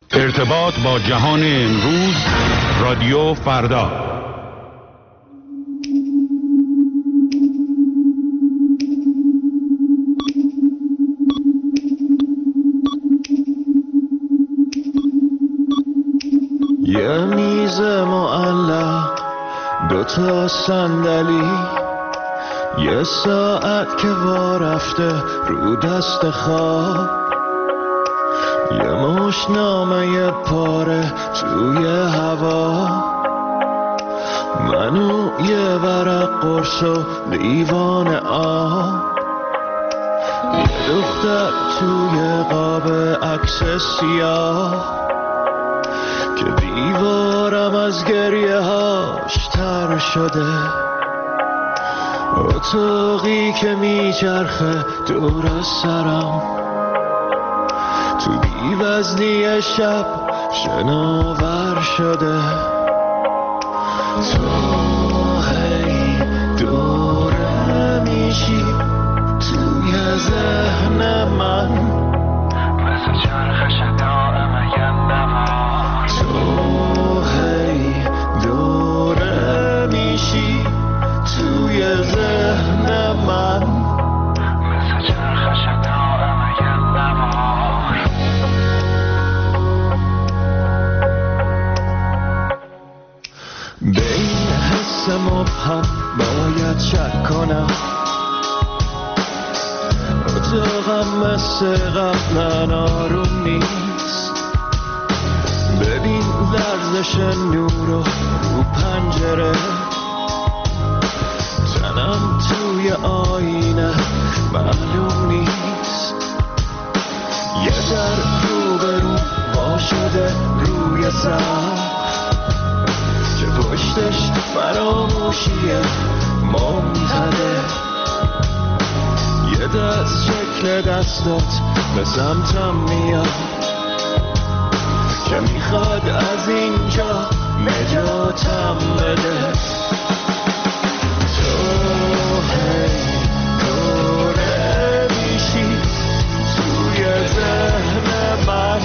ارتباط با جهان امروز، رادیو فردا. یه میز معلق، دوتا صندلی، یه ساعت که وا رفته رو دست خواب، یه مشت نامه پاره توی هوا، منو یه ورق قرص و لیوان آب، یه دختر توی قاب عکس سیاه که دیوارم از گریه هاش تر شده، اتاقی که میچرخه دور از سرم، تو بی‌وزنی شب شناور شده، تو هی دوره میشی توی ذهن من، مثل چرخش دائم یندم، تو هی دوره میشی توی ذهن من، مثل چرخش دائم یندم. به این حس مبهم باید شک کنم، اتاقم مثل قبلا آروم نیست، ببین لرزش نور رو پنجره، تنم توی آینه معلوم نیست، یه در روبرو وا شده روی سر که پشتش فراموشیه ممتده، یه دست شکل دستات به سمتم میاد که میخواد از اینجا نجاتم بده، تو هی دوره میشی توی ذهن من،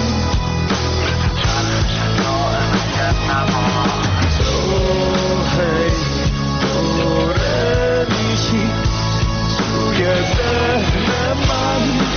چرخش دائم یندم، تو هی دوره میشی توی ذهن من.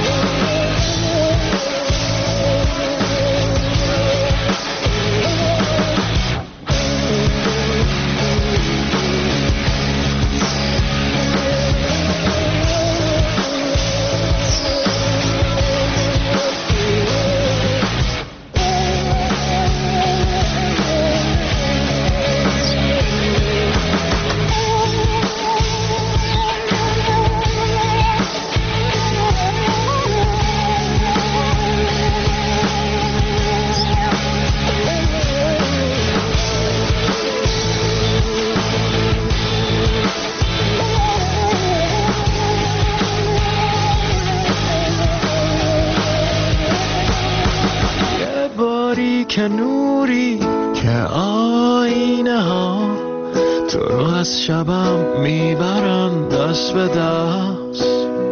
که نوری که آینه ها تو رو از شبم میبرن دست به دست،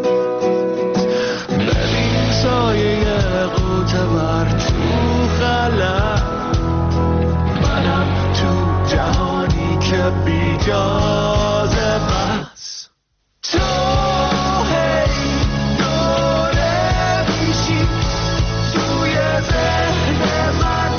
ببین سایه قوطه بر تو خلق، منم تو جهانی که بی جازه بس، تو هی دوره میشی توی ذهن من،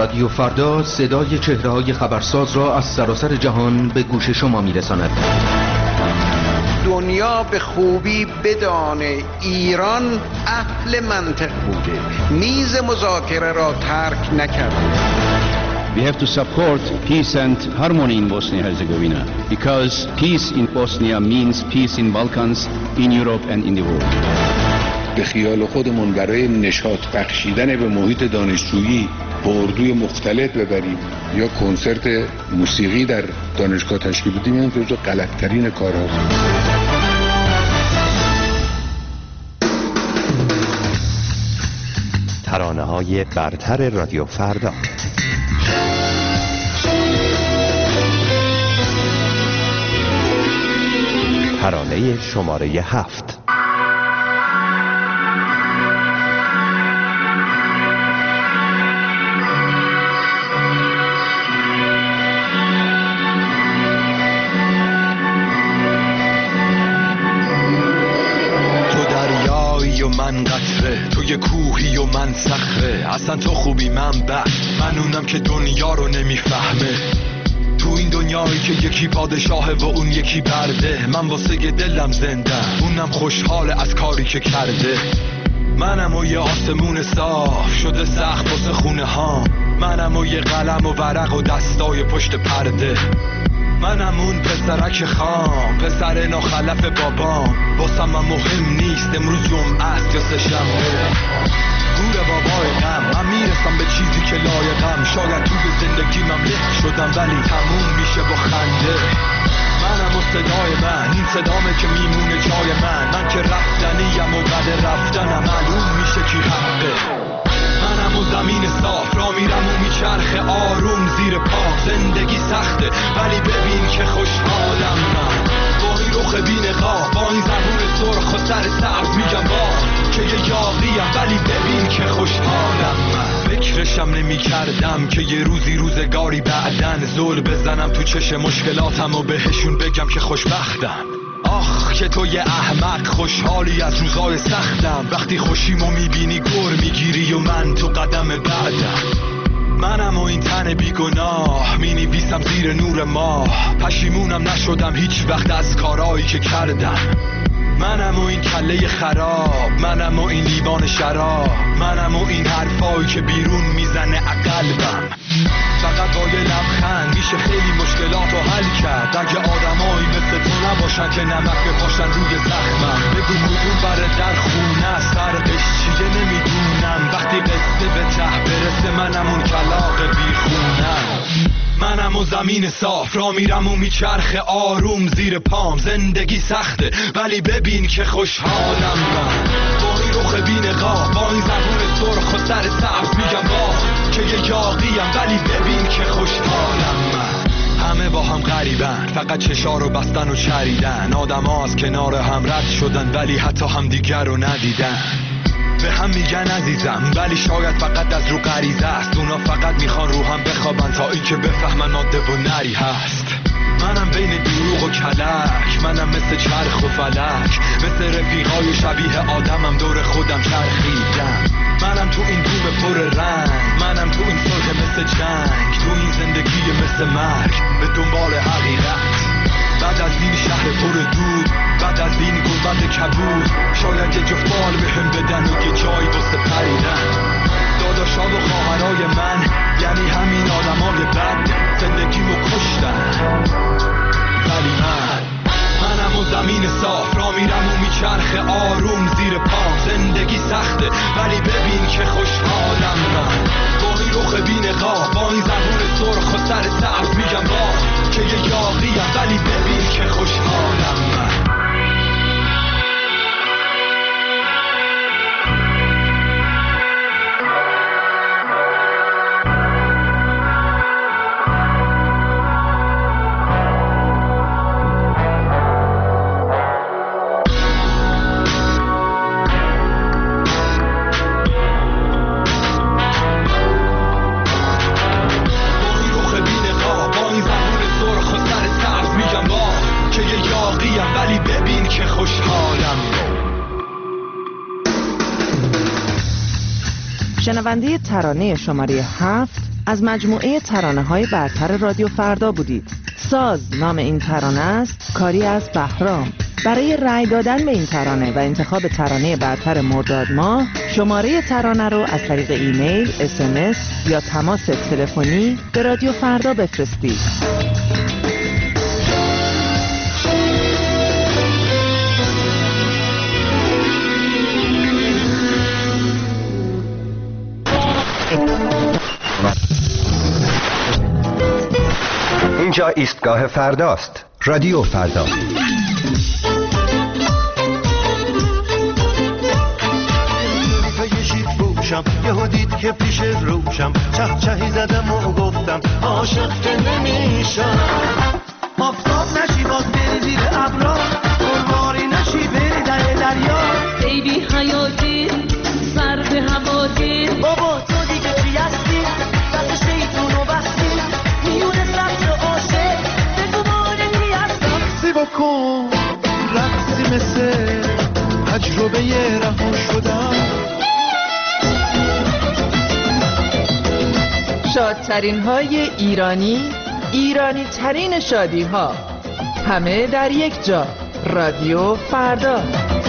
رادیو فردا صدای چهره‌های خبرساز را از سراسر جهان به گوش شما می‌رساند. دنیا به خوبی بدانه ایران اهل منطق بوده، میز مذاکره را ترک نکرده. We have to support peace and harmony in Bosnia-Herzegovina because peace in Bosnia means peace in Balkans, in Europe and in the world. به خیال خودمون برای نشاط بخشیدن به محیط دانشجویی اردوی مختلط ببریم یا کنسرت موسیقی در دانشگاه تشکیل بدیم، این جزو غلط‌ترین کارهاست. ترانه‌های برتر رادیو فردا. ترانه شماره 7. من قطره، تو یه کوهی و من صخره، اصلا تو خوبی من بد، من اونم که دنیا رو نمیفهمه. تو این دنیایی که یکی پادشاهه و اون یکی برده، من واسه دلم زنده، اونم خوشحاله از کاری که کرده. منم و یه آسمون صاف شده سخت واسه خونه ها، منم و یه قلم و ورق و دستای پشت پرده. منم اون پسرک خام، پسر ناخلف بابام، واسم من مهم نیست امروز جمعه است یا سه‌شنبه. گور بابای غم، من میرسم به چیزی که لایقم، شاید توی زندگی من له شدم ولی تموم میشه با خنده. منم و صدای من، این صدامه که میمونه جای من که رفتنیم و بعد رفتنم معلوم میشه کی حقه. منم و زمین صاف را میرم و میچرخه آروم زیر پا، زندگی سخته ولی ببین که خوشحالم من، با این رخ بی نقاب، با این زبون سرخ و سر سبز میگم با که یه یاغیم ولی ببین که خوشحالم من. فکرشم نمی کردم که یه روزگاری بعدن زل بزنم تو چش مشکلاتم و بهشون بگم که خوشبختم. آخ که تو یه احمق خوشحالی از روزای سختم، وقتی خوشیمو میبینی گر میگیری و من تو قدم بعدم. منم و این تن بیگناه مینویسم زیر نور ماه، پشیمونم نشدم هیچ وقت از کارایی که کردم. منم و این کله خراب، منم و این لیوان شراب، منم و این حرفایی که بیرون میزنه قلبم. فقط با یه لبخند میشه خیلی مشکلاتو حل کرد، اگه آدمایی مثل تو نباشن که نمک بپاشن روی زخمم. بگو کدوم بر در خونه است، فرقش چیه نمیدونم، وقتی قصه به ته برسه منم اون کلاغ بیخونم. منم و زمین صاف را میرم و میچرخه آروم زیر پام، زندگی سخته ولی ببین که خوشحالم من، با این رخ بی نقاب، با این زبون سرخ و سر سبز میگم با که یه یاغیم ولی ببین که خوشحالم من. همه با هم غریبن، فقط چشا رو بستن و چریدن، آدم ها از کنار هم رد شدن ولی حتی هم دیگر رو ندیدن. به هم میگن عزیزم ولی شاید فقط از رو غریزه است، اونا فقط میخوان رو هم بخوابن تا این که بفهمن ماده و نری هست. منم بین دروغ و کلک، منم مثل چرخ و فلک، مثل رفیقای شبیه آدمم دور خودم چرخیدم. منم تو این دوم پر رنگ، منم تو این صلح مثل جنگ، تو این زندگی مثل مرگ به دنبال حقیقت. بعد از این شهر پر دود، بعد از این گنبد کبود، شاید یه جفت بال بهم بدن و یه جایی واسه پریدن. داداشا و خواهرای من یعنی همین آدمای بد، زندگیمو کشتن ولی منم و زمین صاف را میرم و میچرخه آروم زیر پام، زندگی سخته ولی ببین که خوشحالم من، با این رخ بی نقاب، با این زبون سرخ و سر سبز میگم با که یه یاغیم ولی ببین که خوشحالم من. شنونده ترانه شماره 7 از مجموعه ترانه‌های برتر رادیو فردا بودید. ساز نام این ترانه است، کاری از بهرام. برای رأی دادن به این ترانه و انتخاب ترانه برتر مرداد ماه، شماره ترانه رو از طریق ایمیل، SMS یا تماس تلفنی به رادیو فردا بفرستید. اینجا ایستگاه فرداست. رادیو فردا. یهو دید که پیش روشم چهچهی زدم و گفتم عاشق که نمیشم. آفتاب نشی باز بری زیر ابرا، گلواری نشی بری در دریا. بیبی حیاتی سر به هواتی، بابا تو دیگه چی هستی؟ دست شیطونو بستی میونه سبز عاشق بگو مانگی هستم. سی بکن رقصی مثل تجربه رها شدم. شادترین های ایرانی، ایرانی ترین شادی ها، همه در یک جا. رادیو فردا.